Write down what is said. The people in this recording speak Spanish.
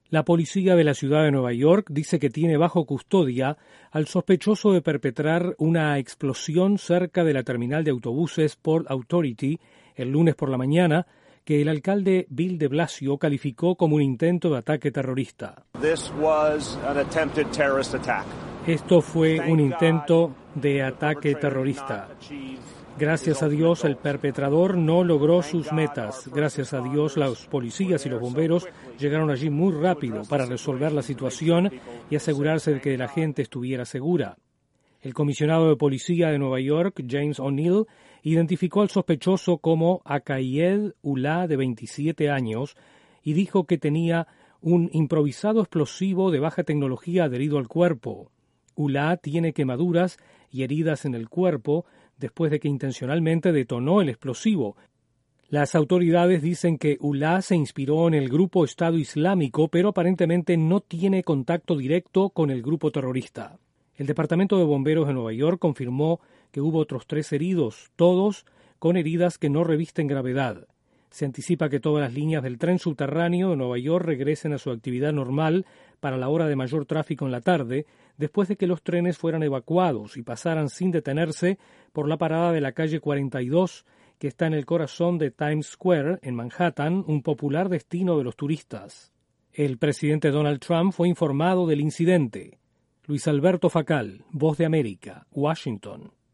La policía de la ciudad de Nueva York dice que tiene bajo custodia al sospechoso de perpetrar una explosión cerca de la terminal de autobuses Port Authority el lunes por la mañana, que el alcalde Bill de Blasio calificó como un intento de ataque terrorista. Esto fue un intento de ataque terrorista. Gracias a Dios, el perpetrador no logró sus metas. Gracias a Dios, los policías y los bomberos llegaron allí muy rápido para resolver la situación y asegurarse de que la gente estuviera segura. El comisionado de policía de Nueva York, James O'Neill, identificó al sospechoso como Akayed Ullah, de 27 años, y dijo que tenía un improvisado explosivo de baja tecnología adherido al cuerpo. Ullah tiene quemaduras y heridas en el cuerpo después de que intencionalmente detonó el explosivo. Las autoridades dicen que Ullah se inspiró en el grupo Estado Islámico, pero aparentemente no tiene contacto directo con el grupo terrorista. El Departamento de Bomberos de Nueva York confirmó que hubo otros 3 heridos, todos con heridas que no revisten gravedad. Se anticipa que todas las líneas del tren subterráneo de Nueva York regresen a su actividad normal para la hora de mayor tráfico en la tarde, después de que los trenes fueran evacuados y pasaran sin detenerse por la parada de la calle 42, que está en el corazón de Times Square, en Manhattan, un popular destino de los turistas. El presidente Donald Trump fue informado del incidente. Luis Alberto Facal, Voz de América, Washington.